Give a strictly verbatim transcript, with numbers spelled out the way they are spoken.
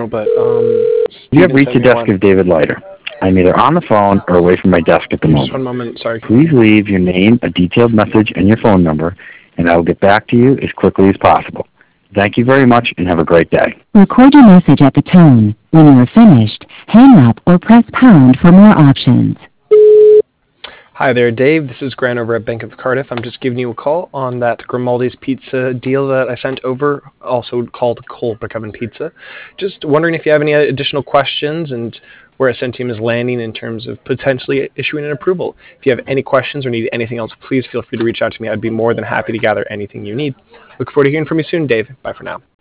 but um, You have Steven reached sent the me desk one. of David Leiter. I'm either on the phone or away from my desk at the Just one moment. moment, sorry. Please leave your name, a detailed message, and your phone number, and I will get back to you as quickly as possible. Thank you very much, and have a great day. Record your message at the tone. When you are finished, hang up or press pound for more options. Hi there, Dave. This is Grant over at Bank of Cardiff. I'm just giving you a call on that Grimaldi's Pizza deal that I sent over, also called Colebrook Oven Pizza. Just wondering if you have any additional questions and where Ascentium is landing in terms of potentially issuing an approval. If you have any questions or need anything else, please feel free to reach out to me. I'd be more than happy to gather anything you need. Look forward to hearing from you soon, Dave. Bye for now.